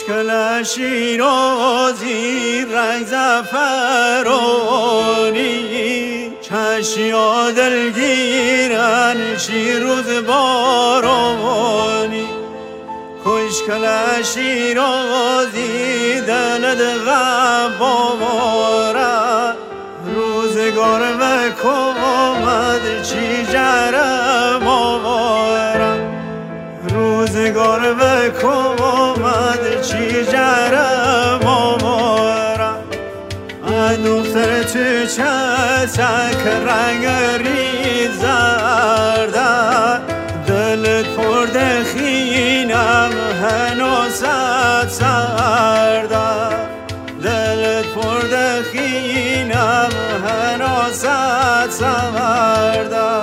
خوشگل شیرازی رنگ زعفرانی، چشیا دلگیرن شیروز بارانی. خوشگل شیرازی دلت غم باره، روزگار و کمد چی جرم آواره. روزگار و کمد چی جرم آواره. دختر تو چتک رنگ ریز زرده، دلت پر دخینم هنوز سرده. دلت پر دخینم هنوز سرده.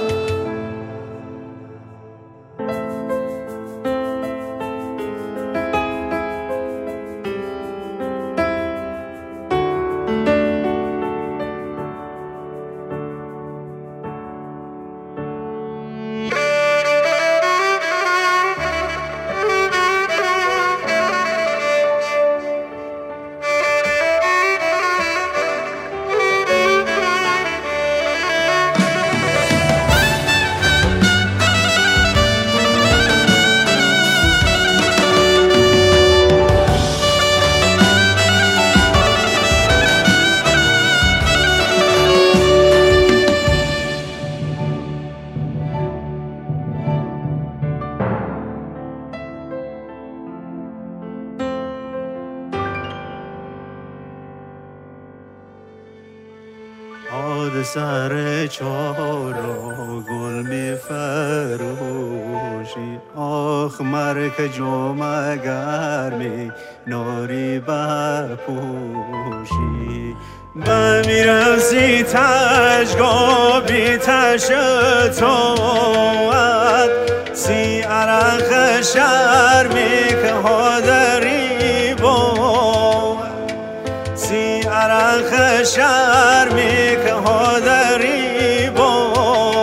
سر چارا گل می فروشی، آخ مرک جمع گرمی ناری بپوشی. بمیرم سی تشگاه بی تش توت، سی عرق شرمی که هادری بود. سی عرق شرمی که هادری بود.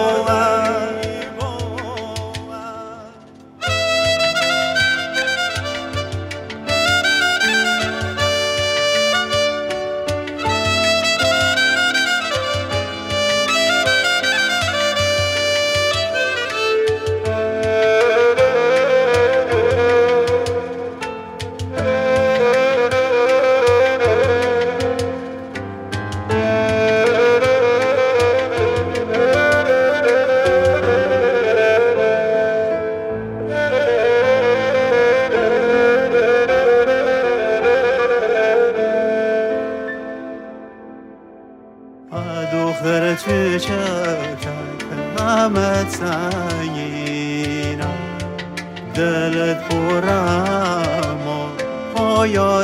دختر توی چتک غمت سنگینم، دلت پر اما پایات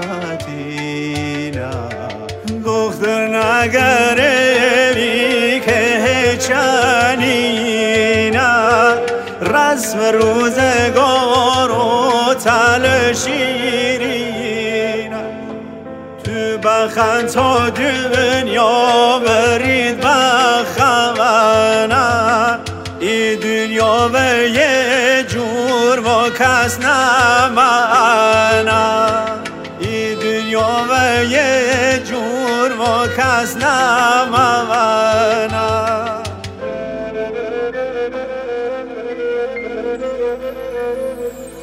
فتینم. دختر نگرمی که چنینم، رسم روزگار و تل شیرینم. تو بخند تا دنیا برید بخمنم، ای دنیا و یه جور و کس نمنم. ای دنیا و یه جور و کس نمنم.